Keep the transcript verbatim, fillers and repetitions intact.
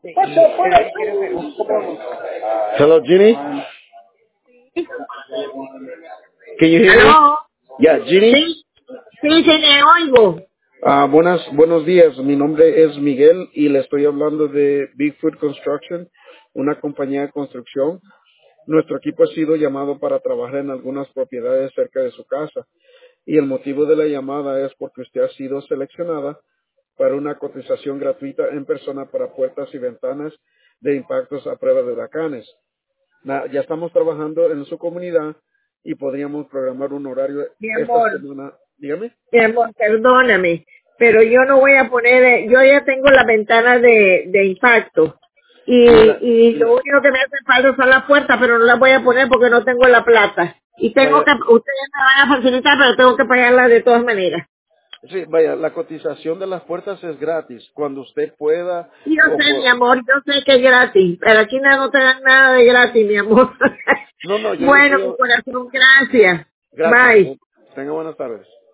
Hello, Ginny. Can you hear me? ¿Aló? Yeah, Ginny. Sí, sí, sí, le oigo. Ah, buenas, buenos días. Mi nombre es Miguel y le estoy hablando de Bigfoot Construction, una compañía de construcción. Nuestro equipo ha sido llamado para trabajar en algunas propiedades cerca de su casa y el motivo de la llamada es porque usted ha sido seleccionada para una cotización gratuita en persona para puertas y ventanas de impactos a prueba de huracanes. Na- ya estamos trabajando en su comunidad y podríamos programar un horario Mi esta amor, semana. Dígame. mi amor, perdóname, pero yo no voy a poner, eh, yo ya tengo la ventana de, de impacto. Y, Y la, y y lo la- único que me hace falta son las puertas, pero no las voy a poner porque no tengo la plata. Y tengo vaya, que, ustedes me van a facilitar, pero tengo que pagarla de todas maneras. sí, vaya, la cotización de las puertas es gratis. Cuando usted pueda, Y yo o sé, mi por, amor, yo sé que es gratis, pero aquí no, no te dan nada de gratis, mi amor. no, no, yo le Bueno, mi estoy, corazón, gracias. gracias. Bye. Tenga buenas tardes.